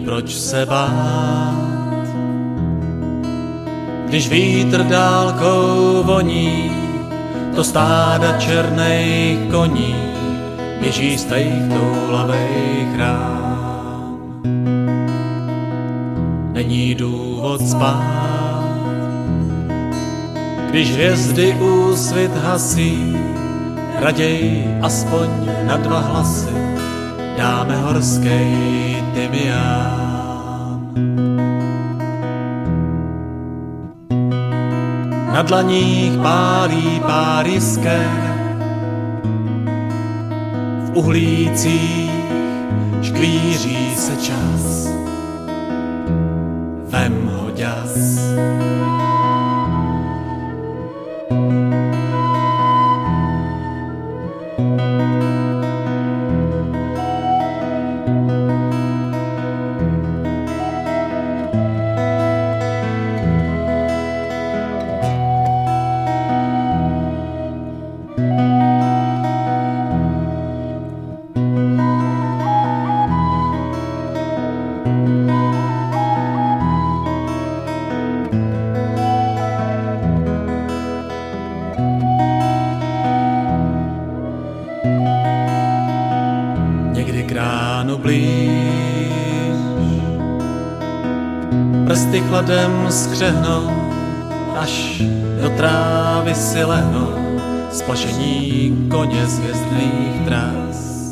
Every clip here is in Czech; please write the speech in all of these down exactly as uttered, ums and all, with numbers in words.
proč se bát, když vítr dálkou voní, to stáda černých koní běží z těch toulavých rán. Není důvod spát, když hvězdy úsvit hasí, raději aspoň na dva hlasy dáme horskej tymián. Na dlaních pálí páriské, v uhlících škvíří se čas. Vem ho ďas. Někdy k ránu blíž, prsty chladem skřehnou, až do trávy si lehnou splašení koně z hvězdných tras.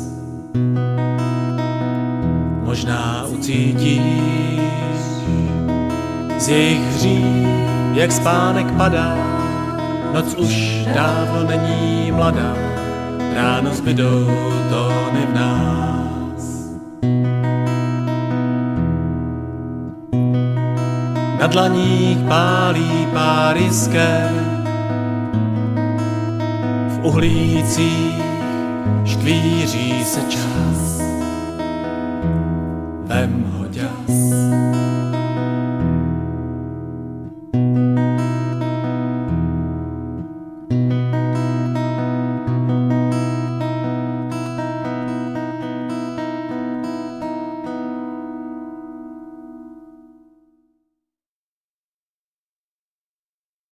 Možná ucítíš z jejich hří, jak spánek padá, noc už dávno není mladá, ráno zbydou tóny v nás. Na dlaních pálí páriské, v uhlících škvíří se čas. Vem ho ďas.